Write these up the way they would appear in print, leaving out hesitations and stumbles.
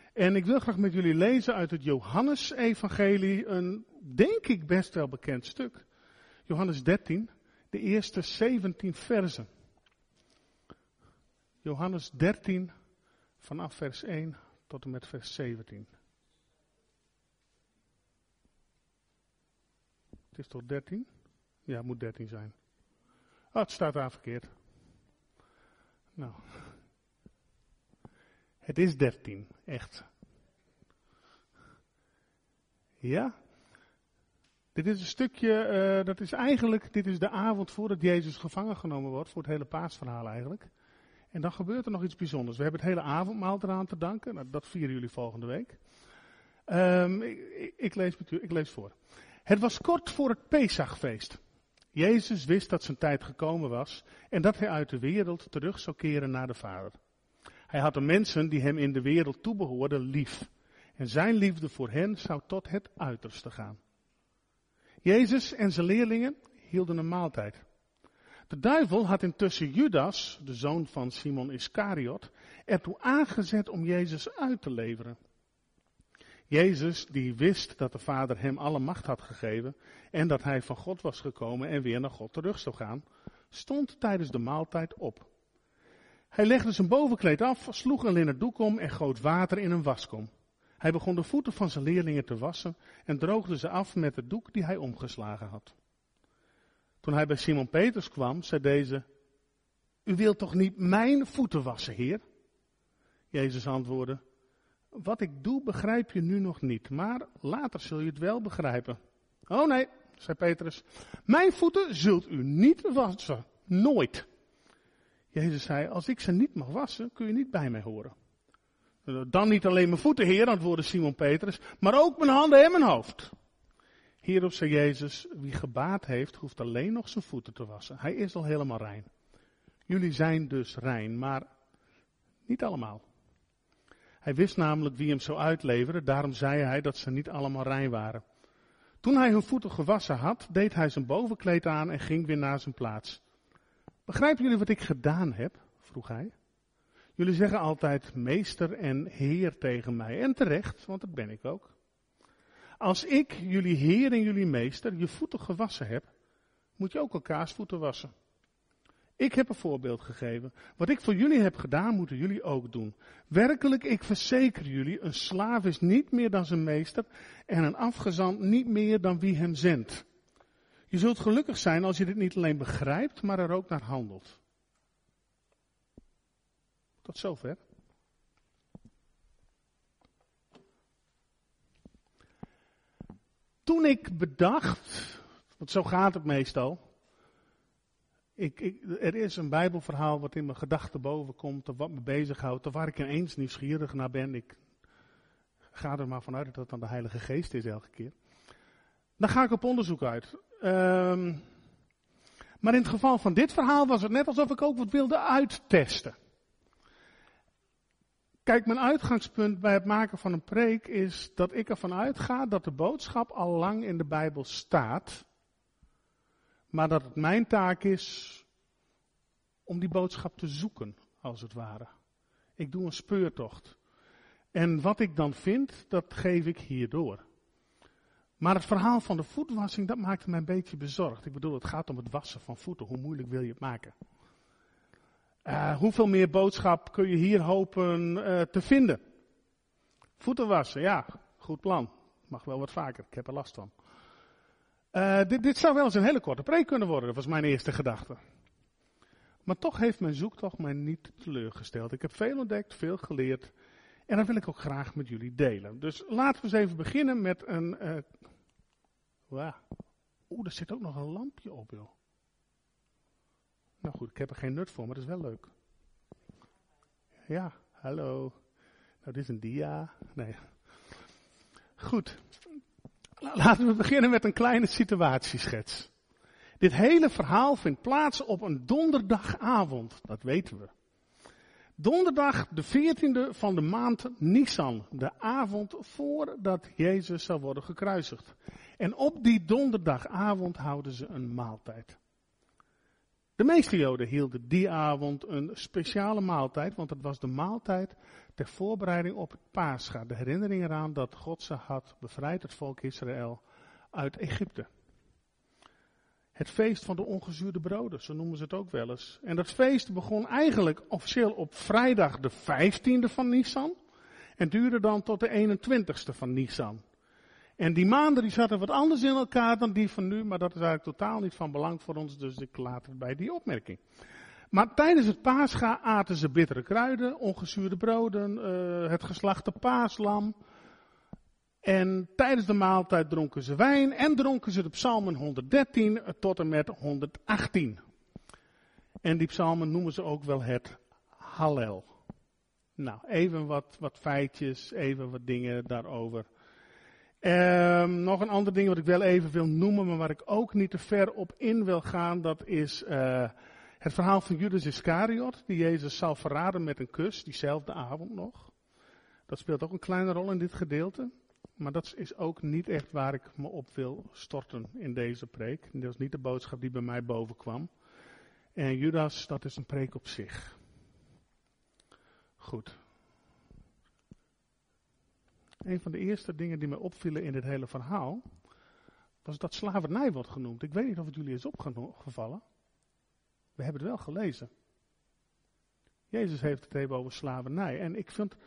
En ik wil graag met jullie lezen uit het Johannes-evangelie, een denk ik best wel bekend stuk. Johannes 13, de eerste 17 versen. Johannes 13, vanaf vers 1 tot en met vers 17. Het is toch 13? Ja, het moet 13 zijn. Oh, het staat daar verkeerd. Nou. Het is 13, echt. Ja? Dit is een stukje, dit is de avond voordat Jezus gevangen genomen wordt, voor het hele paasverhaal eigenlijk. En dan gebeurt er nog iets bijzonders. We hebben het hele avondmaal eraan te danken. Nou, dat vieren jullie volgende week. Ik lees voor. Het was kort voor het Pesachfeest. Jezus wist dat zijn tijd gekomen was en dat hij uit de wereld terug zou keren naar de Vader. Hij had de mensen die hem in de wereld toebehoorden lief. En zijn liefde voor hen zou tot het uiterste gaan. Jezus en zijn leerlingen hielden een maaltijd. De duivel had intussen Judas, de zoon van Simon Iskariot, ertoe aangezet om Jezus uit te leveren. Jezus, die wist dat de Vader hem alle macht had gegeven en dat hij van God was gekomen en weer naar God terug zou gaan, stond tijdens de maaltijd op. Hij legde zijn bovenkleed af, sloeg een linnen doek om en goot water in een waskom. Hij begon de voeten van zijn leerlingen te wassen en droogde ze af met de doek die hij omgeslagen had. Toen hij bij Simon Petrus kwam, zei deze: U wilt toch niet mijn voeten wassen, Heer? Jezus antwoordde: Wat ik doe begrijp je nu nog niet, maar later zul je het wel begrijpen. Oh nee, zei Petrus, mijn voeten zult u niet wassen, nooit. Jezus zei: Als ik ze niet mag wassen, kun je niet bij mij horen. Dan niet alleen mijn voeten, Heer, antwoordde Simon Petrus, maar ook mijn handen en mijn hoofd. Hierop zei Jezus: Wie gebaat heeft, hoeft alleen nog zijn voeten te wassen. Hij is al helemaal rein. Jullie zijn dus rein, maar niet allemaal. Hij wist namelijk wie hem zou uitleveren, daarom zei hij dat ze niet allemaal rein waren. Toen hij hun voeten gewassen had, deed hij zijn bovenkleed aan en ging weer naar zijn plaats. Begrijpen jullie wat ik gedaan heb? Vroeg hij. Jullie zeggen altijd meester en heer tegen mij. En terecht, want dat ben ik ook. Als ik, jullie heer en jullie meester, je voeten gewassen heb, moet je ook elkaars voeten wassen. Ik heb een voorbeeld gegeven. Wat ik voor jullie heb gedaan, moeten jullie ook doen. Werkelijk, ik verzeker jullie, een slaaf is niet meer dan zijn meester en een afgezant niet meer dan wie hem zendt. Je zult gelukkig zijn als je dit niet alleen begrijpt, maar er ook naar handelt. Tot zover. Toen ik bedacht, want zo gaat het meestal. Er is een Bijbelverhaal wat in mijn gedachten bovenkomt, of wat me bezighoudt, of waar ik ineens nieuwsgierig naar ben. Ik ga er maar vanuit dat het dan de Heilige Geest is elke keer. Dan ga ik op onderzoek uit. Maar in het geval van dit verhaal was het net alsof ik ook wat wilde uittesten. Kijk, mijn uitgangspunt bij het maken van een preek is dat ik ervan uitga dat de boodschap al lang in de Bijbel staat. Maar dat het mijn taak is om die boodschap te zoeken, als het ware. Ik doe een speurtocht. En wat ik dan vind, dat geef ik hierdoor. Maar het verhaal van de voetwassing, dat maakte mij een beetje bezorgd. Ik bedoel, het gaat om het wassen van voeten. Hoe moeilijk wil je het maken? Hoeveel meer boodschap kun je hier hopen te vinden? Voeten wassen, ja, goed plan. Mag wel wat vaker, ik heb er last van. Dit zou wel eens een hele korte preek kunnen worden, dat was mijn eerste gedachte. Maar toch heeft mijn zoektocht mij niet teleurgesteld. Ik heb veel ontdekt, veel geleerd. En dat wil ik ook graag met jullie delen. Dus laten we eens even beginnen met een... er zit ook nog een lampje op, joh. Nou goed, ik heb er geen nut voor, maar dat is wel leuk. Ja, hallo. Nou, dit is een dia. Nee. Goed. Laten we beginnen met een kleine situatieschets. Dit hele verhaal vindt plaats op een donderdagavond, dat weten we. Donderdag de 14e van de maand Nisan, de avond voordat Jezus zou worden gekruisigd. En op die donderdagavond houden ze een maaltijd. De meeste Joden hielden die avond een speciale maaltijd, want het was de maaltijd ter voorbereiding op het Pascha. De herinnering eraan dat God ze had bevrijd, het volk Israël, uit Egypte. Het feest van de ongezuurde broden, zo noemen ze het ook wel eens. En dat feest begon eigenlijk officieel op vrijdag de 15e van Nisan en duurde dan tot de 21ste van Nisan. En die maanden die zaten wat anders in elkaar dan die van nu, maar dat is eigenlijk totaal niet van belang voor ons, dus ik laat het bij die opmerking. Maar tijdens het Pascha aten ze bittere kruiden, ongezuurde broden, het geslachte paaslam. En tijdens de maaltijd dronken ze wijn en dronken ze de psalmen 113 tot en met 118. En die psalmen noemen ze ook wel het Hallel. Nou, even wat feitjes, even wat dingen daarover. Nog een ander ding wat ik wel even wil noemen, maar waar ik ook niet te ver op in wil gaan, dat is het verhaal van Judas Iscariot, die Jezus zal verraden met een kus, diezelfde avond nog. Dat speelt ook een kleine rol in dit gedeelte, maar dat is ook niet echt waar ik me op wil storten in deze preek. Dat is niet de boodschap die bij mij bovenkwam. En Judas, dat is een preek op zich. Goed. Een van de eerste dingen die mij opvielen in dit hele verhaal, was dat slavernij wordt genoemd. Ik weet niet of het jullie is opgevallen. We hebben het wel gelezen. Jezus heeft het even over slavernij. En ik vind,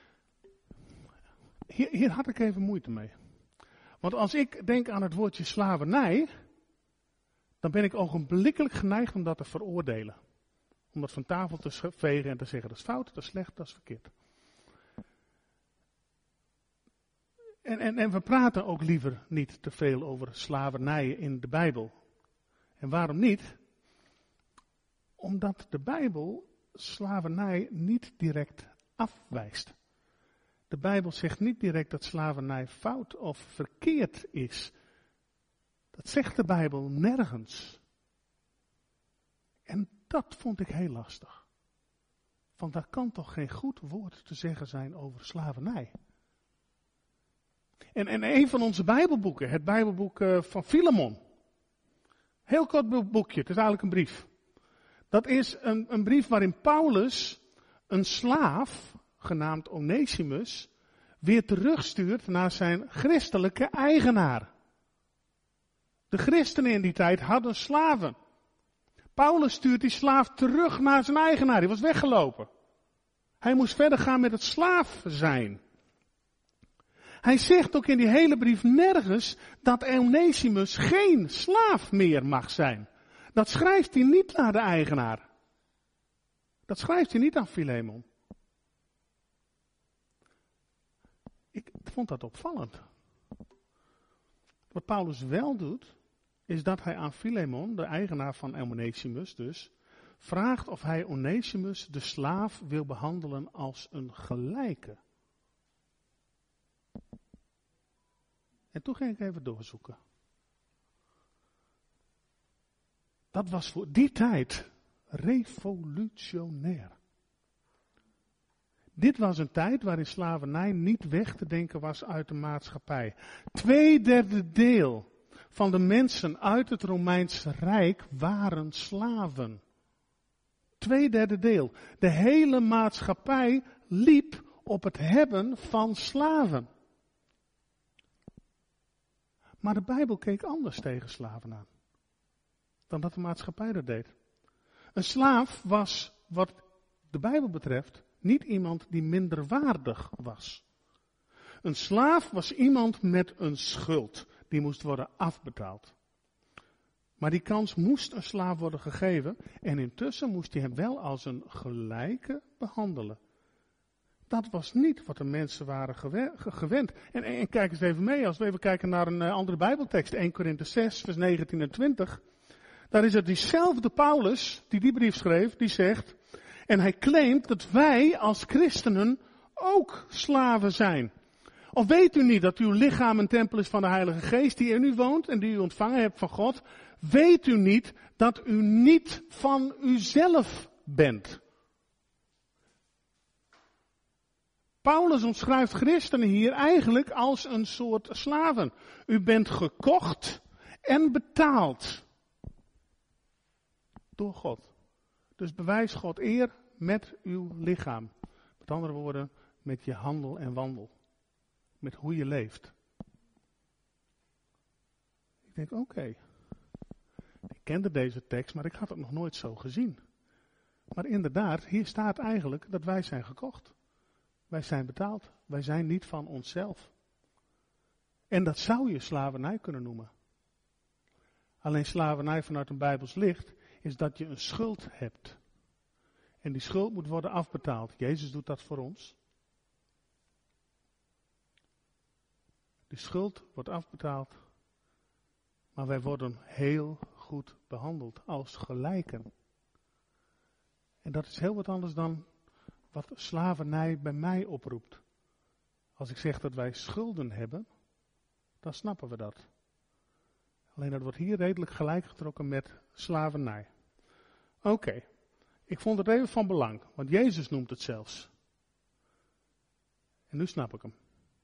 hier had ik even moeite mee. Want als ik denk aan het woordje slavernij, dan ben ik ogenblikkelijk geneigd om dat te veroordelen. Om dat van tafel te vegen en te zeggen, dat is fout, dat is slecht, dat is verkeerd. En we praten ook liever niet te veel over slavernij in de Bijbel. En waarom niet? Omdat de Bijbel slavernij niet direct afwijst. De Bijbel zegt niet direct dat slavernij fout of verkeerd is. Dat zegt de Bijbel nergens. En dat vond ik heel lastig. Want daar kan toch geen goed woord te zeggen zijn over slavernij. En een van onze Bijbelboeken, het Bijbelboek van Filemon. Heel kort boekje, het is eigenlijk een brief. Dat is een brief waarin Paulus een slaaf, genaamd Onesimus, weer terugstuurt naar zijn christelijke eigenaar. De christenen in die tijd hadden slaven. Paulus stuurt die slaaf terug naar zijn eigenaar, die was weggelopen. Hij moest verder gaan met het slaaf zijn. Hij zegt ook in die hele brief nergens dat Onesimus geen slaaf meer mag zijn. Dat schrijft hij niet naar de eigenaar. Dat schrijft hij niet aan Filemon. Ik vond dat opvallend. Wat Paulus wel doet, is dat hij aan Filemon, de eigenaar van Onesimus dus, vraagt of hij Onesimus, de slaaf, wil behandelen als een gelijke. En toen ging ik even doorzoeken. Dat was voor die tijd revolutionair. Dit was een tijd waarin slavernij niet weg te denken was uit de maatschappij. 2/3 deel van de mensen uit het Romeinse Rijk waren slaven. 2/3 deel. De hele maatschappij liep op het hebben van slaven. Maar de Bijbel keek anders tegen slaven aan. Dan dat de maatschappij dat deed. Een slaaf was, wat de Bijbel betreft, niet iemand die minderwaardig was. Een slaaf was iemand met een schuld. Die moest worden afbetaald. Maar die kans moest een slaaf worden gegeven. En intussen moest hij hem wel als een gelijke behandelen. Dat was niet wat de mensen waren gewend. En kijk eens even mee, als we even kijken naar een andere Bijbeltekst. 1 Korinthe 6, vers 19 en 20. Daar is het diezelfde Paulus, die brief schreef, die zegt. En hij claimt dat wij als christenen ook slaven zijn. Of weet u niet dat uw lichaam een tempel is van de Heilige Geest die in u woont en die u ontvangen hebt van God? Weet u niet dat u niet van uzelf bent? Paulus omschrijft christenen hier eigenlijk als een soort slaven. U bent gekocht en betaald. door God. Dus bewijs God eer met uw lichaam. Met andere woorden, met je handel en wandel. Met hoe je leeft. Ik denk, oké. Ik kende deze tekst, maar ik had het nog nooit zo gezien. Maar inderdaad, hier staat eigenlijk dat wij zijn gekocht. Wij zijn betaald. Wij zijn niet van onszelf. En dat zou je slavernij kunnen noemen. Alleen slavernij vanuit een Bijbels licht is dat je een schuld hebt. En die schuld moet worden afbetaald. Jezus doet dat voor ons. Die schuld wordt afbetaald. Maar wij worden heel goed behandeld als gelijken. En dat is heel wat anders dan wat slavernij bij mij oproept. Als ik zeg dat wij schulden hebben, dan snappen we dat. Alleen dat wordt hier redelijk gelijk getrokken met slavernij. Oké, ik vond het even van belang, want Jezus noemt het zelfs. En nu snap ik hem.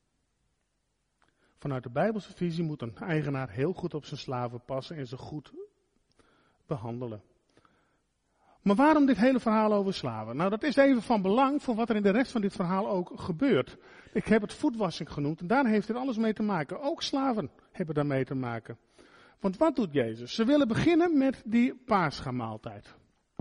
Vanuit de Bijbelse visie moet een eigenaar heel goed op zijn slaven passen en ze goed behandelen. Maar waarom dit hele verhaal over slaven? Nou, dat is even van belang voor wat er in de rest van dit verhaal ook gebeurt. Ik heb het voetwassing genoemd en daar heeft dit alles mee te maken. Ook slaven hebben daarmee te maken. Want wat doet Jezus? Ze willen beginnen met die Paschamaaltijd.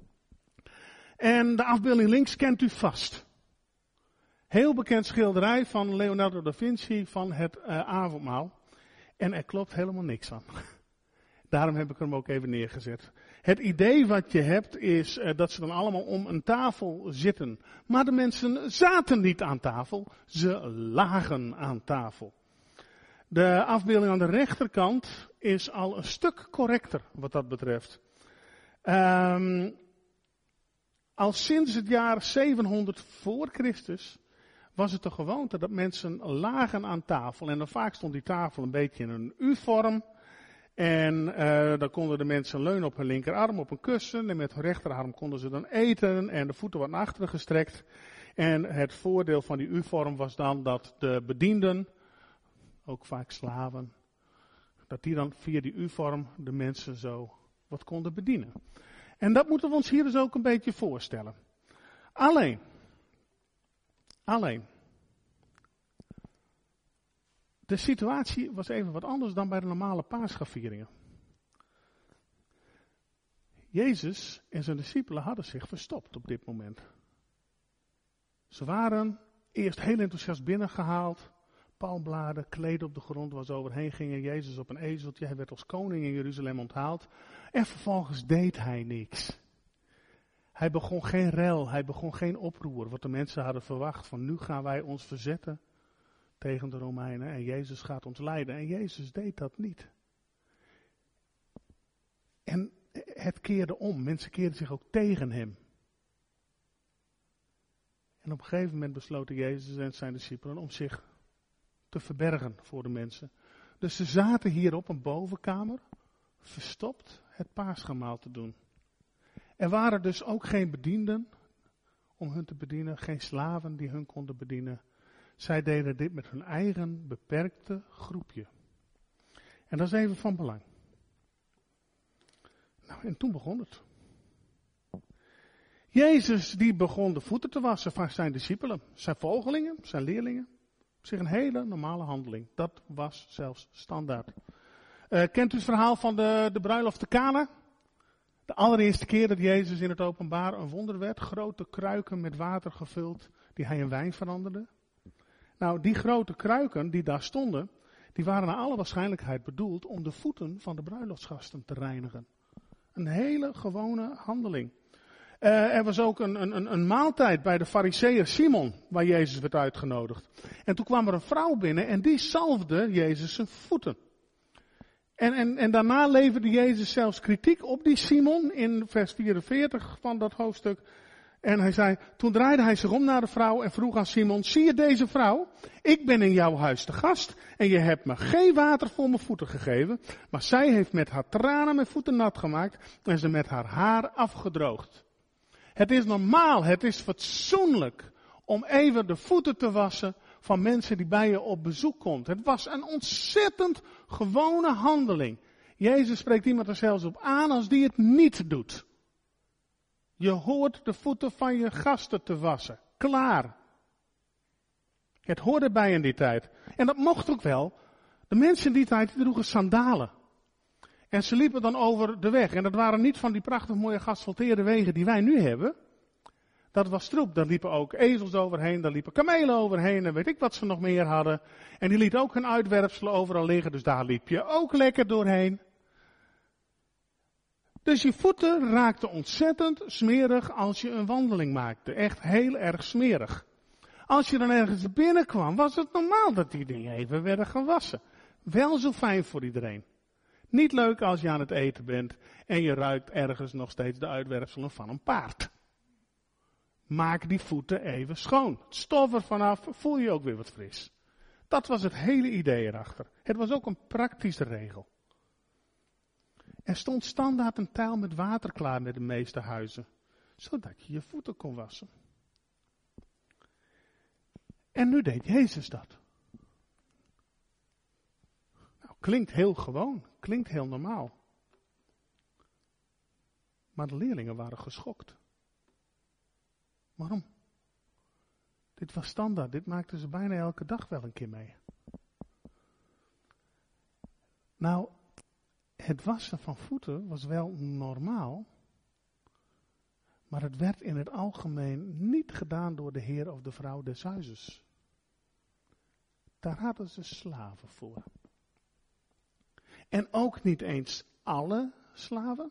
En de afbeelding links kent u vast. Heel bekend schilderij van Leonardo da Vinci van het avondmaal. En er klopt helemaal niks van. Daarom heb ik hem ook even neergezet. Het idee wat je hebt is dat ze dan allemaal om een tafel zitten. Maar de mensen zaten niet aan tafel, ze lagen aan tafel. De afbeelding aan de rechterkant is al een stuk correcter wat dat betreft. Al sinds het jaar 700 voor Christus was het de gewoonte dat mensen lagen aan tafel. En dan vaak stond die tafel een beetje in een U-vorm. En dan konden de mensen leunen op hun linkerarm op een kussen. En met hun rechterarm konden ze dan eten. En de voeten wat naar achteren gestrekt. En het voordeel van die U-vorm was dan dat de bedienden, ook vaak slaven, dat die dan via die U-vorm de mensen zo wat konden bedienen. En dat moeten we ons hier dus ook een beetje voorstellen. Alleen. De situatie was even wat anders dan bij de normale Paasgavieringen. Jezus en zijn discipelen hadden zich verstopt op dit moment. Ze waren eerst heel enthousiast binnengehaald. Palmbladen, kleden op de grond waar ze overheen gingen. Jezus op een ezeltje. Hij werd als koning in Jeruzalem onthaald. En vervolgens deed hij niks. Hij begon geen rel. Hij begon geen oproer. Wat de mensen hadden verwacht. Van nu gaan wij ons verzetten tegen de Romeinen. En Jezus gaat ons leiden. En Jezus deed dat niet. En het keerde om. Mensen keerden zich ook tegen hem. En op een gegeven moment besloten Jezus en zijn discipelen om zich te verbergen voor de mensen. Dus ze zaten hier op een bovenkamer, verstopt het paasgemaal te doen. Er waren dus ook geen bedienden om hun te bedienen, geen slaven die hun konden bedienen. Zij deden dit met hun eigen beperkte groepje. En dat is even van belang. Nou, en toen begon het. Jezus die begon de voeten te wassen van zijn discipelen, zijn volgelingen, zijn leerlingen. Op zich een hele normale handeling. Dat was zelfs standaard. Kent u het verhaal van de bruiloft te Kana? De allereerste keer dat Jezus in het openbaar een wonder werd. Grote kruiken met water gevuld die hij in wijn veranderde. Nou, die grote kruiken die daar stonden, die waren naar alle waarschijnlijkheid bedoeld om de voeten van de bruiloftsgasten te reinigen. Een hele gewone handeling. Er was ook een maaltijd bij de Farizeeër Simon, waar Jezus werd uitgenodigd. En toen kwam er een vrouw binnen en die zalfde Jezus zijn voeten. En daarna leverde Jezus zelfs kritiek op die Simon in vers 44 van dat hoofdstuk. En hij zei, toen draaide hij zich om naar de vrouw en vroeg aan Simon, zie je deze vrouw? Ik ben in jouw huis te gast en je hebt me geen water voor mijn voeten gegeven. Maar zij heeft met haar tranen mijn voeten nat gemaakt en ze met haar haar afgedroogd. Het is normaal, het is fatsoenlijk om even de voeten te wassen van mensen die bij je op bezoek komt. Het was een ontzettend gewone handeling. Jezus spreekt iemand er zelfs op aan als die het niet doet. Je hoort de voeten van je gasten te wassen. Klaar. Het hoorde bij in die tijd. En dat mocht ook wel. De mensen in die tijd droegen sandalen. En ze liepen dan over de weg. En dat waren niet van die prachtig mooie geasfalteerde wegen die wij nu hebben. Dat was troep. Daar liepen ook ezels overheen, daar liepen kamelen overheen en weet ik wat ze nog meer hadden. En die lieten ook hun uitwerpselen overal liggen, dus daar liep je ook lekker doorheen. Dus je voeten raakten ontzettend smerig als je een wandeling maakte. Echt heel erg smerig. Als je dan ergens binnenkwam, was het normaal dat die dingen even werden gewassen. Wel zo fijn voor iedereen. Niet leuk als je aan het eten bent en je ruikt ergens nog steeds de uitwerpselen van een paard. Maak die voeten even schoon. Het stof er vanaf, voel je ook weer wat fris. Dat was het hele idee erachter. Het was ook een praktische regel. Er stond standaard een tijl met water klaar met de meeste huizen, zodat je je voeten kon wassen. En nu deed Jezus dat. Nou, klinkt heel gewoon, klinkt heel normaal. Maar de leerlingen waren geschokt. Waarom? Dit was standaard, dit maakten ze bijna elke dag wel een keer mee. Nou, het wassen van voeten was wel normaal, maar het werd in het algemeen niet gedaan door de heer of de vrouw des huizes. Daar hadden ze slaven voor. En ook niet eens alle slaven.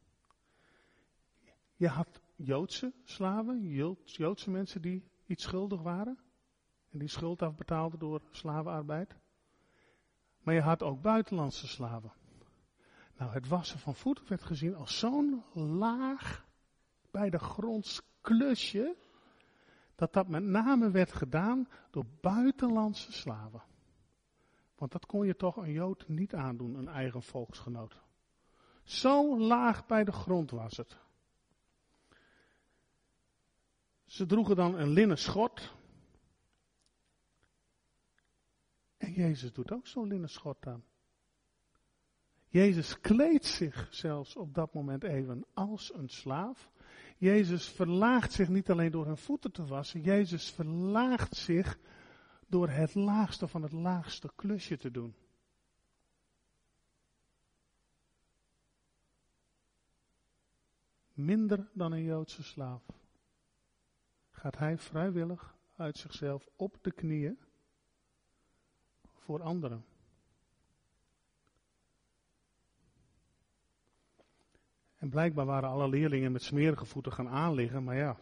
Je had Joodse slaven, Joodse mensen die iets schuldig waren. En die schuld afbetaalden door slavenarbeid. Maar je had ook buitenlandse slaven. Nou, het wassen van voeten werd gezien als zo'n laag bij de gronds klusje, dat met name werd gedaan door buitenlandse slaven. Want dat kon je toch een Jood niet aandoen, een eigen volksgenoot. Zo laag bij de grond was het. Ze droegen dan een linnen schort. En Jezus doet ook zo'n linnen schort aan. Jezus kleedt zich zelfs op dat moment even als een slaaf. Jezus verlaagt zich niet alleen door hun voeten te wassen. Jezus verlaagt zich door het laagste van het laagste klusje te doen. Minder dan een Joodse slaaf gaat hij vrijwillig uit zichzelf op de knieën voor anderen. En blijkbaar waren alle leerlingen met smerige voeten gaan aanliggen, maar ja.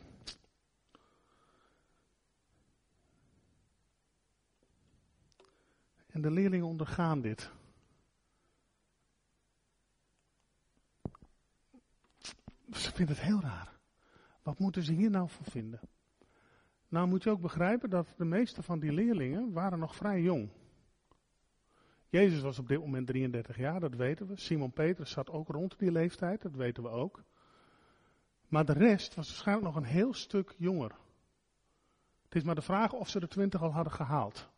En de leerlingen ondergaan dit. Ze vinden het heel raar. Wat moeten ze hier nou van vinden? Nou moet je ook begrijpen dat de meeste van die leerlingen waren nog vrij jong. Jezus was op dit moment 33 jaar, dat weten we. Simon Petrus zat ook rond die leeftijd, dat weten we ook. Maar de rest was waarschijnlijk nog een heel stuk jonger. Het is maar de vraag of ze de 20 al hadden gehaald.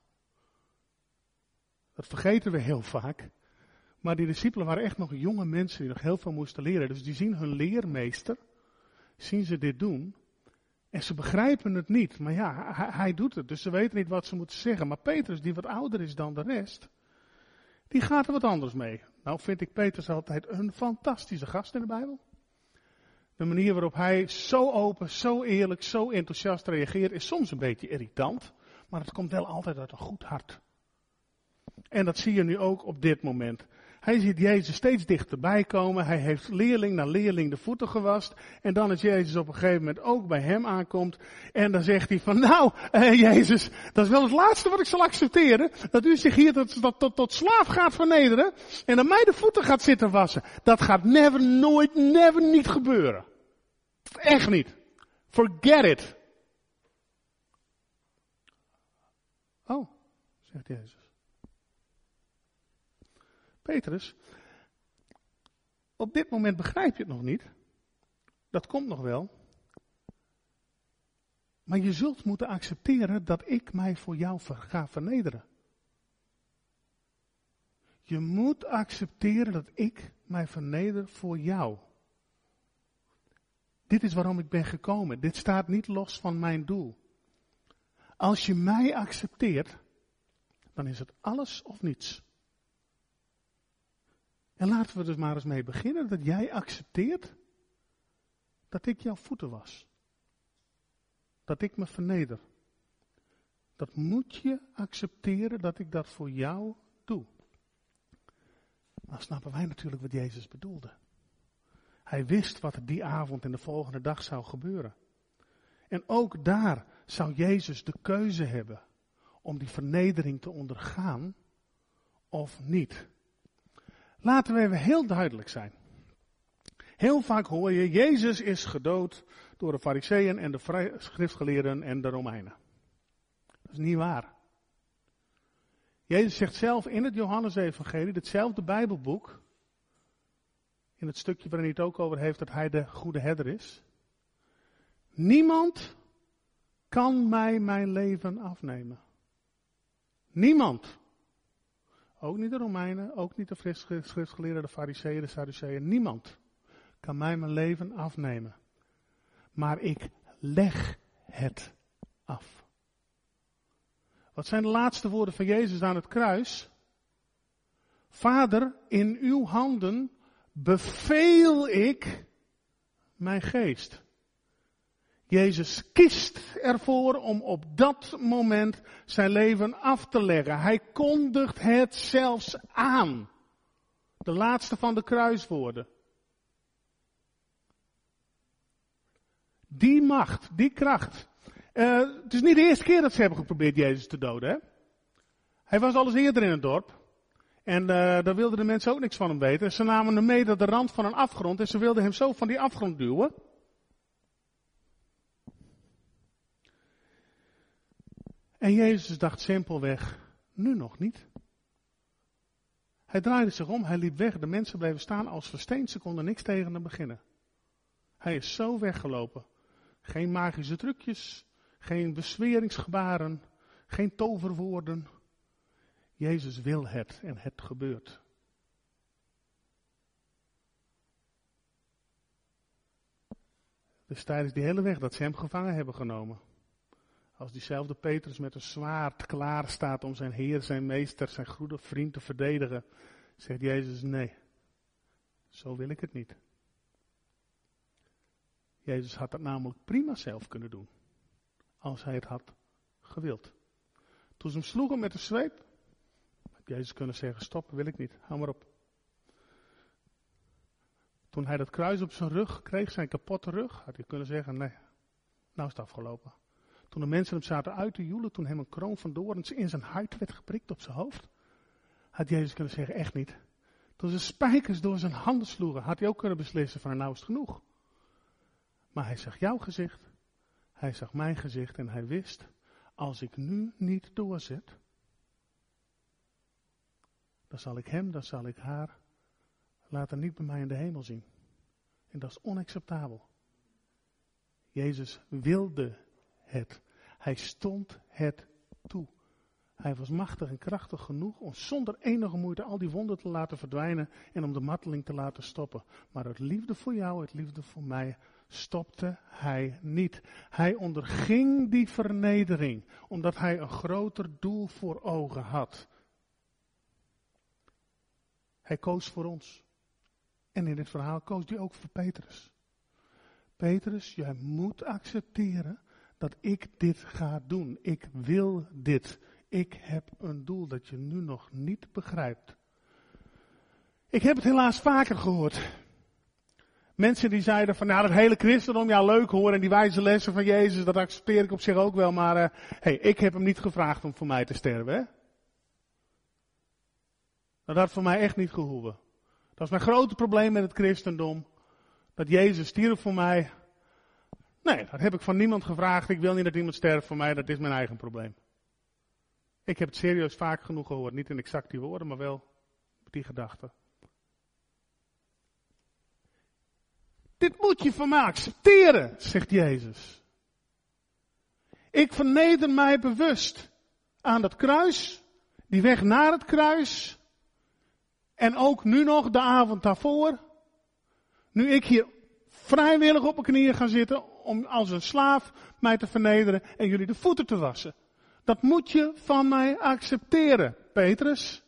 Dat vergeten we heel vaak. Maar die discipelen waren echt nog jonge mensen die nog heel veel moesten leren. Dus die zien hun leermeester, zien ze dit doen. En ze begrijpen het niet. Maar ja, hij doet het. Dus ze weten niet wat ze moeten zeggen. Maar Petrus, die wat ouder is dan de rest, die gaat er wat anders mee. Nou vind ik Petrus altijd een fantastische gast in de Bijbel. De manier waarop hij zo open, zo eerlijk, zo enthousiast reageert is soms een beetje irritant. Maar het komt wel altijd uit een goed hart. En dat zie je nu ook op dit moment. Hij ziet Jezus steeds dichterbij komen. Hij heeft leerling na leerling de voeten gewast. En dan is Jezus op een gegeven moment ook bij hem aankomt. En dan zegt hij van nou, Jezus, dat is wel het laatste wat ik zal accepteren. Dat u zich hier tot slaaf gaat vernederen. En dan mij de voeten gaat zitten wassen. Dat gaat never niet gebeuren. Echt niet. Forget it. Oh, zegt Jezus. Petrus, op dit moment begrijp je het nog niet. Dat komt nog wel. Maar je zult moeten accepteren dat ik mij voor jou ga vernederen. Je moet accepteren dat ik mij verneder voor jou. Dit is waarom ik ben gekomen. Dit staat niet los van mijn doel. Als je mij accepteert, dan is het alles of niets. En laten we dus maar eens mee beginnen dat jij accepteert dat ik jouw voeten was. Dat ik me verneder. Dat moet je accepteren dat ik dat voor jou doe. Dan snappen wij natuurlijk wat Jezus bedoelde. Hij wist wat er die avond en de volgende dag zou gebeuren. En ook daar zou Jezus de keuze hebben om die vernedering te ondergaan of niet. Laten we even heel duidelijk zijn. Heel vaak hoor je, Jezus is gedood door de Farizeeën en de schriftgeleerden en de Romeinen. Dat is niet waar. Jezus zegt zelf in het Johannesevangelie, hetzelfde Bijbelboek, in het stukje waarin hij het ook over heeft dat hij de goede herder is. Niemand kan mij mijn leven afnemen. Niemand. Ook niet de Romeinen, ook niet de schriftgeleerden, de Farizeeën, de Sadduceeën. Niemand kan mij mijn leven afnemen. Maar ik leg het af. Wat zijn de laatste woorden van Jezus aan het kruis? Vader, in uw handen beveel ik mijn geest. Jezus kiest ervoor om op dat moment zijn leven af te leggen. Hij kondigt het zelfs aan. De laatste van de kruiswoorden. Die macht, die kracht. Het is niet de eerste keer dat ze hebben geprobeerd Jezus te doden. Hè? Hij was al eens eerder in het dorp. En daar wilden de mensen ook niks van hem weten. Ze namen hem mee naar de rand van een afgrond en ze wilden hem zo van die afgrond duwen. En Jezus dacht simpelweg, nu nog niet. Hij draaide zich om, hij liep weg, de mensen bleven staan als versteend, ze konden niks tegen hem beginnen. Hij is zo weggelopen. Geen magische trucjes, geen bezweringsgebaren, geen toverwoorden. Jezus wil het en het gebeurt. Dus tijdens die hele weg dat ze hem gevangen hebben genomen. Als diezelfde Petrus met een zwaard klaar staat om zijn Heer, zijn meester, zijn goede vriend te verdedigen, zegt Jezus nee, zo wil ik het niet. Jezus had dat namelijk prima zelf kunnen doen, als hij het had gewild. Toen ze hem sloegen met de zweep, had Jezus kunnen zeggen, stop, wil ik niet, hou maar op. Toen hij dat kruis op zijn rug kreeg, zijn kapotte rug, had hij kunnen zeggen, nee, nou is het afgelopen. Toen de mensen hem zaten uit te joelen, toen hem een kroon van doorns in zijn huid werd geprikt op zijn hoofd, had Jezus kunnen zeggen, echt niet. Toen ze spijkers door zijn handen sloegen, had hij ook kunnen beslissen van nou is het genoeg. Maar hij zag jouw gezicht, hij zag mijn gezicht en hij wist, als ik nu niet doorzet, dan zal ik hem, dan zal ik haar later niet bij mij in de hemel zien. En dat is onacceptabel. Jezus wilde het. Hij stond het toe. Hij was machtig en krachtig genoeg om zonder enige moeite al die wonden te laten verdwijnen en om de marteling te laten stoppen. Maar het liefde voor jou, het liefde voor mij, stopte hij niet. Hij onderging die vernedering, omdat hij een groter doel voor ogen had. Hij koos voor ons. En in dit verhaal koos hij ook voor Petrus. Petrus, jij moet accepteren dat ik dit ga doen. Ik wil dit. Ik heb een doel dat je nu nog niet begrijpt. Ik heb het helaas vaker gehoord. Mensen die zeiden van, nou, dat hele christendom, ja, leuk hoor, en die wijze lessen van Jezus, dat accepteer ik op zich ook wel, maar ik heb hem niet gevraagd om voor mij te sterven, hè. Dat had voor mij echt niet gehoeven. Dat is mijn grote probleem met het christendom. Dat Jezus stierf voor mij. Nee, dat heb ik van niemand gevraagd. Ik wil niet dat iemand sterft voor mij, dat is mijn eigen probleem. Ik heb het serieus vaak genoeg gehoord. Niet in exact die woorden, maar wel die gedachten. Dit moet je van mij accepteren, zegt Jezus. Ik verneder mij bewust aan dat kruis, die weg naar het kruis. En ook nu nog de avond daarvoor, nu ik hier vrijwillig op mijn knieën gaan zitten om als een slaaf mij te vernederen en jullie de voeten te wassen. Dat moet je van mij accepteren, Petrus.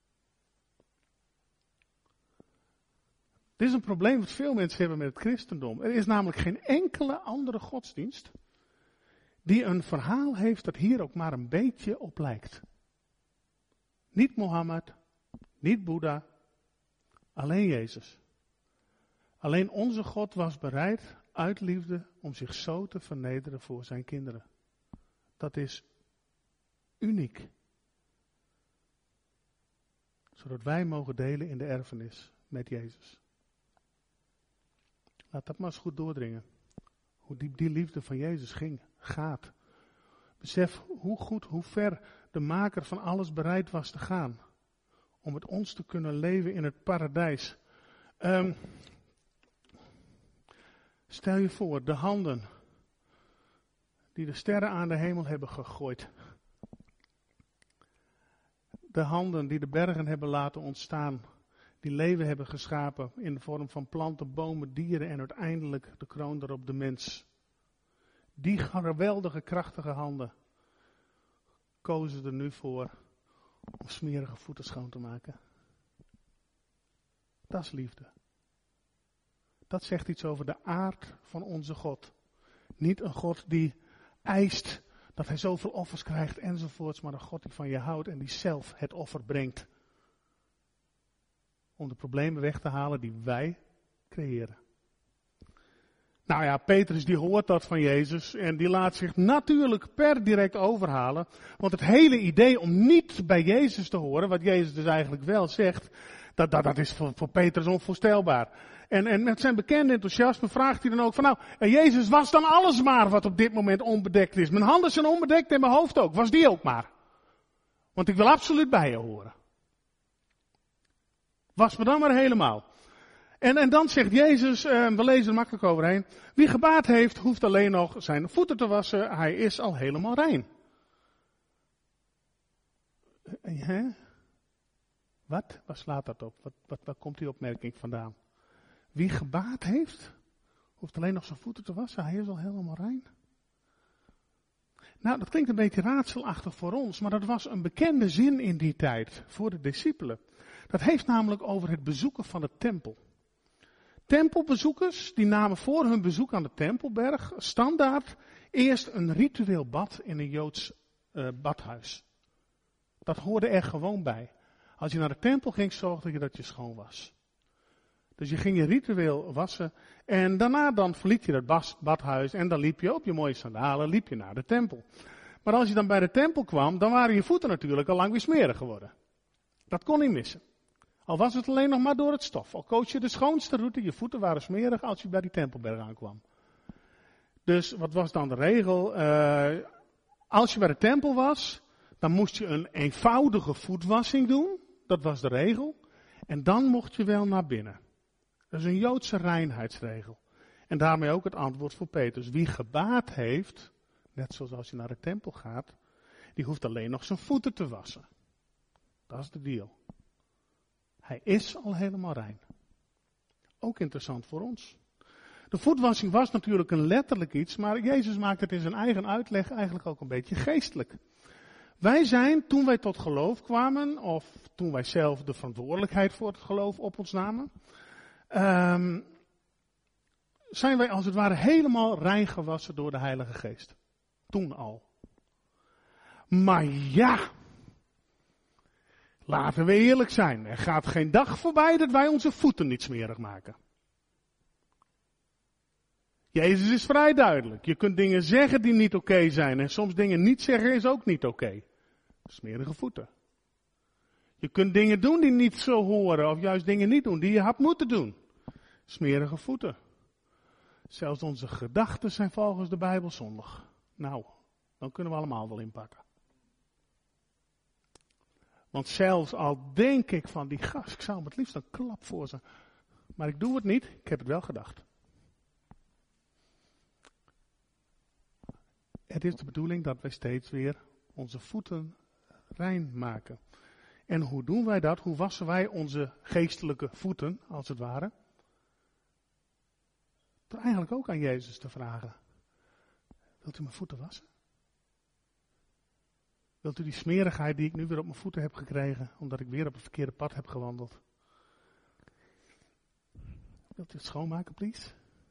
Dit is een probleem wat veel mensen hebben met het christendom. Er is namelijk geen enkele andere godsdienst die een verhaal heeft dat hier ook maar een beetje op lijkt. Niet Mohammed, niet Boeddha, alleen Jezus. Alleen onze God was bereid uit liefde om zich zo te vernederen voor zijn kinderen. Dat is uniek. Zodat wij mogen delen in de erfenis met Jezus. Laat dat maar eens goed doordringen. Hoe diep die liefde van Jezus gaat. Besef hoe goed, hoe ver de maker van alles bereid was te gaan. Om met ons te kunnen leven in het paradijs. Stel je voor, de handen die de sterren aan de hemel hebben gegooid. De handen die de bergen hebben laten ontstaan. Die leven hebben geschapen in de vorm van planten, bomen, dieren en uiteindelijk de kroon erop de mens. Die geweldige, krachtige handen kozen er nu voor om smerige voeten schoon te maken. Dat is liefde. Dat zegt iets over de aard van onze God. Niet een God die eist dat hij zoveel offers krijgt enzovoorts, maar een God die van je houdt en die zelf het offer brengt. Om de problemen weg te halen die wij creëren. Nou ja, Petrus die hoort dat van Jezus en die laat zich natuurlijk per direct overhalen. Want het hele idee om niet bij Jezus te horen, wat Jezus dus eigenlijk wel zegt, dat is voor Petrus onvoorstelbaar. En met zijn bekende enthousiasme vraagt hij dan ook van Jezus, was dan alles maar wat op dit moment onbedekt is? Mijn handen zijn onbedekt en mijn hoofd ook, was die ook maar? Want ik wil absoluut bij je horen. Was me dan maar helemaal. En dan zegt Jezus, we lezen er makkelijk overheen, wie gebaat heeft, hoeft alleen nog zijn voeten te wassen, hij is al helemaal rein. Wat? Waar slaat dat op? Waar komt die opmerking vandaan? Wie gebaat heeft, hoeft alleen nog zijn voeten te wassen, hij is al helemaal rein. Nou, dat klinkt een beetje raadselachtig voor ons, maar dat was een bekende zin in die tijd voor de discipelen. Dat heeft namelijk over het bezoeken van de tempel. Tempelbezoekers, die namen voor hun bezoek aan de Tempelberg standaard eerst een ritueel bad in een Joods badhuis. Dat hoorde er gewoon bij. Als je naar de tempel ging, zorgde je dat je schoon was. Dus je ging je ritueel wassen en daarna dan verliet je dat badhuis en dan liep je op je mooie sandalen, liep je naar de tempel. Maar als je dan bij de tempel kwam, dan waren je voeten natuurlijk al lang weer smerig geworden. Dat kon niet missen. Al was het alleen nog maar door het stof. Al koos je de schoonste route, je voeten waren smerig als je bij die Tempelberg aankwam. Dus wat was dan de regel? Als je bij de tempel was, dan moest je een eenvoudige voetwassing doen. Dat was de regel. En dan mocht je wel naar binnen. Dat is een Joodse reinheidsregel. En daarmee ook het antwoord voor Petrus. Wie gebaat heeft, net zoals als je naar de tempel gaat, die hoeft alleen nog zijn voeten te wassen. Dat is de deal. Hij is al helemaal rein. Ook interessant voor ons. De voetwassing was natuurlijk een letterlijk iets, maar Jezus maakt het in zijn eigen uitleg eigenlijk ook een beetje geestelijk. Wij zijn, toen wij tot geloof kwamen, of toen wij zelf de verantwoordelijkheid voor het geloof op ons namen, zijn wij als het ware helemaal rein gewassen door de Heilige Geest. Toen al. Maar ja, laten we eerlijk zijn, er gaat geen dag voorbij dat wij onze voeten niet smerig maken. Jezus is vrij duidelijk. Je kunt dingen zeggen die niet oké zijn en soms dingen niet zeggen is ook niet oké. Smerige voeten. Je kunt dingen doen die niet zo horen of juist dingen niet doen die je had moeten doen. Smerige voeten. Zelfs onze gedachten zijn volgens de Bijbel zondig. Nou, dan kunnen we allemaal wel inpakken. Want zelfs al denk ik van die gast, ik zou hem het liefst een klap voor ze. Maar ik doe het niet, ik heb het wel gedacht. Het is de bedoeling dat wij steeds weer onze voeten rein maken. En hoe doen wij dat? Hoe wassen wij onze geestelijke voeten, als het ware? eigenlijk ook aan Jezus te vragen. Wilt u mijn voeten wassen? Wilt u die smerigheid die ik nu weer op mijn voeten heb gekregen, omdat ik weer op het verkeerde pad heb gewandeld? Wilt u het schoonmaken, please?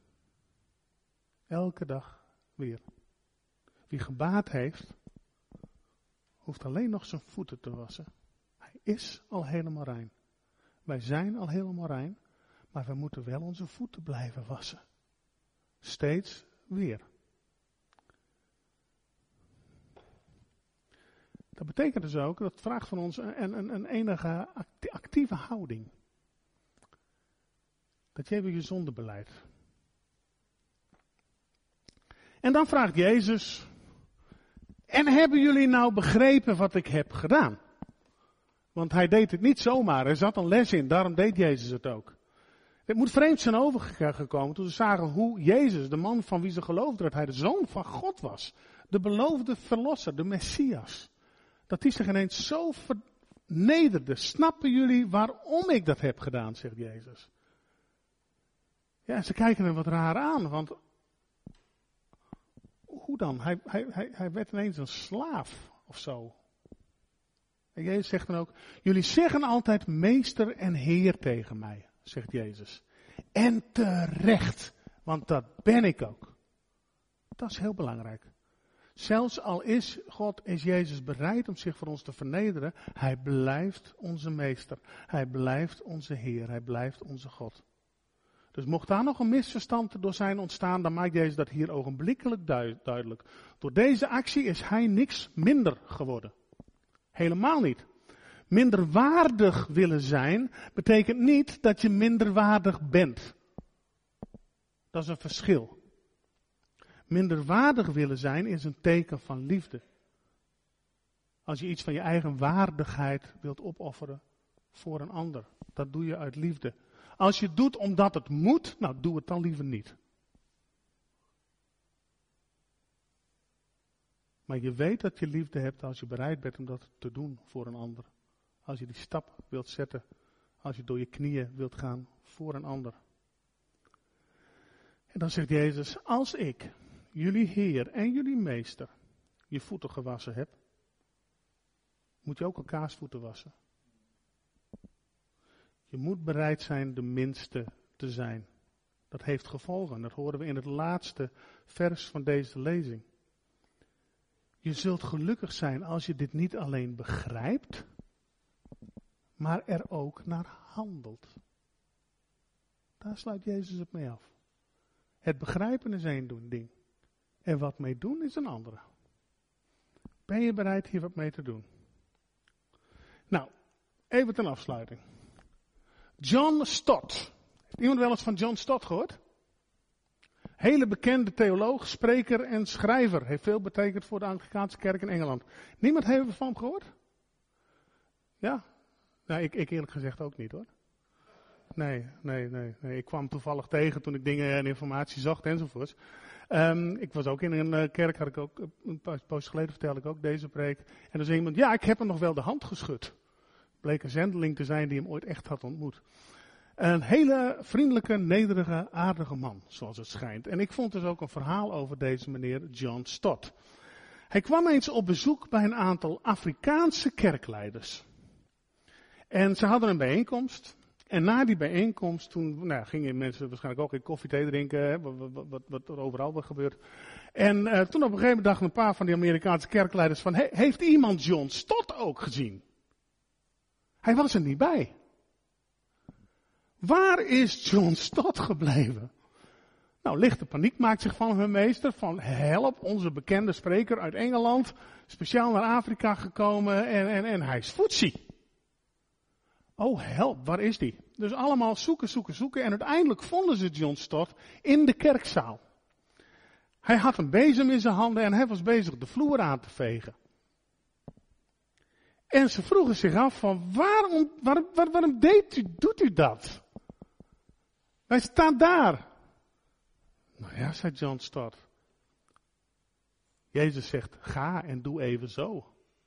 Elke dag weer. Wie gebaat heeft, hoeft alleen nog zijn voeten te wassen. Hij is al helemaal rein. Wij zijn al helemaal rein, maar we moeten wel onze voeten blijven wassen. Steeds weer. Dat betekent dus ook, dat vraagt van ons een enige actieve houding. Dat je even je zonde beleidt. En dan vraagt Jezus, en hebben jullie nou begrepen wat ik heb gedaan? Want hij deed het niet zomaar, er zat een les in, daarom deed Jezus het ook. Het moet vreemd zijn overgekomen toen ze zagen hoe Jezus, de man van wie ze geloofden dat hij de Zoon van God was, de beloofde verlosser, de Messias, dat hij zich ineens zo vernederde. Snappen jullie waarom ik dat heb gedaan, zegt Jezus. Ja, ze kijken hem wat raar aan, want hoe dan? Hij werd ineens een slaaf of zo. En Jezus zegt dan ook, jullie zeggen altijd meester en heer tegen mij, zegt Jezus. En terecht, want dat ben ik ook. Dat is heel belangrijk. Zelfs al is Jezus bereid om zich voor ons te vernederen, hij blijft onze meester. Hij blijft onze Heer, hij blijft onze God. Dus mocht daar nog een misverstand door zijn ontstaan, dan maakt Jezus dat hier ogenblikkelijk duidelijk. Door deze actie is hij niks minder geworden. Helemaal niet. Minderwaardig willen zijn betekent niet dat je minderwaardig bent. Dat is een verschil. Minderwaardig willen zijn is een teken van liefde. Als je iets van je eigen waardigheid wilt opofferen voor een ander. Dat doe je uit liefde. Als je het doet omdat het moet, nou doe het dan liever niet. Maar je weet dat je liefde hebt als je bereid bent om dat te doen voor een ander. Als je die stap wilt zetten. Als je door je knieën wilt gaan voor een ander. En dan zegt Jezus, als ik, jullie Heer en jullie Meester, je voeten gewassen heb, moet je ook elkaars voeten wassen. Je moet bereid zijn de minste te zijn. Dat heeft gevolgen. Dat horen we in het laatste vers van deze lezing. Je zult gelukkig zijn als je dit niet alleen begrijpt, maar er ook naar handelt. Daar sluit Jezus het mee af. Het begrijpen is één ding. En wat mee doen is een andere. Ben je bereid hier wat mee te doen? Nou, even ten afsluiting. John Stott. Heeft iemand wel eens van John Stott gehoord? Hele bekende theoloog, spreker en schrijver. Heeft veel betekend voor de Anglicaanse kerk in Engeland. Niemand heeft ervan hem gehoord? Ja? Nou, ik eerlijk gezegd ook niet hoor. Nee. Ik kwam toevallig tegen toen ik dingen en informatie zocht enzovoorts. Ik was ook in een kerk, had ik ook, een poos geleden vertelde ik ook deze preek. En er zei iemand, ja, ik heb hem nog wel de hand geschud. Bleek een zendeling te zijn die hem ooit echt had ontmoet. Een hele vriendelijke, nederige, aardige man, zoals het schijnt. En ik vond dus ook een verhaal over deze meneer John Stott. Hij kwam eens op bezoek bij een aantal Afrikaanse kerkleiders. En ze hadden een bijeenkomst. En na die bijeenkomst, toen gingen mensen waarschijnlijk ook in koffie, thee drinken, wat er overal wel gebeurt. En toen op een gegeven moment dachten een paar van die Amerikaanse kerkleiders van, heeft iemand John Stott ook gezien? Hij was er niet bij. Waar is John Stott gebleven? Nou, lichte paniek maakt zich van hun meester, van help, onze bekende spreker uit Engeland, speciaal naar Afrika gekomen en hij is foetsie. Oh help, waar is die? Dus allemaal zoeken en uiteindelijk vonden ze John Stott in de kerkzaal. Hij had een bezem in zijn handen en hij was bezig de vloer aan te vegen. En ze vroegen zich af van waarom doet u dat? Wij staan daar. Nou ja, zei John Stott. Jezus zegt, ga en doe even zo.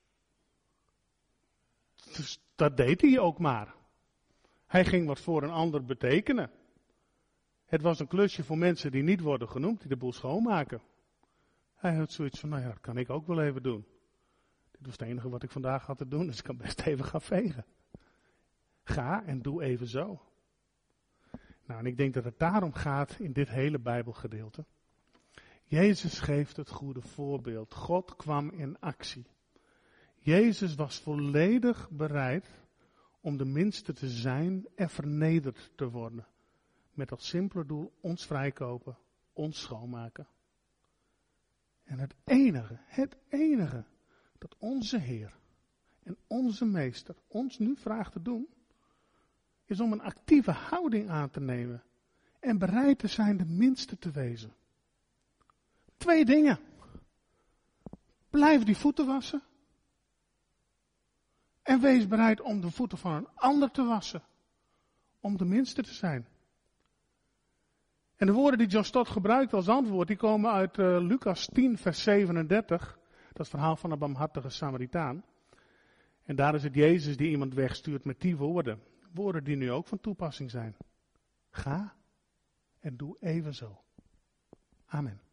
Dus dat deed hij ook maar. Hij ging wat voor een ander betekenen. Het was een klusje voor mensen die niet worden genoemd, die de boel schoonmaken. Hij had zoiets van, nou ja, dat kan ik ook wel even doen. Dit was het enige wat ik vandaag had te doen, dus ik kan best even gaan vegen. Ga en doe even zo. Nou, en ik denk dat het daarom gaat in dit hele Bijbelgedeelte. Jezus geeft het goede voorbeeld. God kwam in actie. Jezus was volledig bereid om de minste te zijn en vernederd te worden. Met dat simpele doel, ons vrijkopen, ons schoonmaken. En het enige dat onze Heer en onze Meester ons nu vraagt te doen, is om een actieve houding aan te nemen en bereid te zijn de minste te wezen. 2 dingen. Blijf die voeten wassen. En wees bereid om de voeten van een ander te wassen. Om de minste te zijn. En de woorden die John Stott gebruikt als antwoord, die komen uit Lucas 10 vers 37. Dat is het verhaal van de barmhartige Samaritaan. En daar is het Jezus die iemand wegstuurt met die woorden. Woorden die nu ook van toepassing zijn. Ga en doe evenzo. Amen.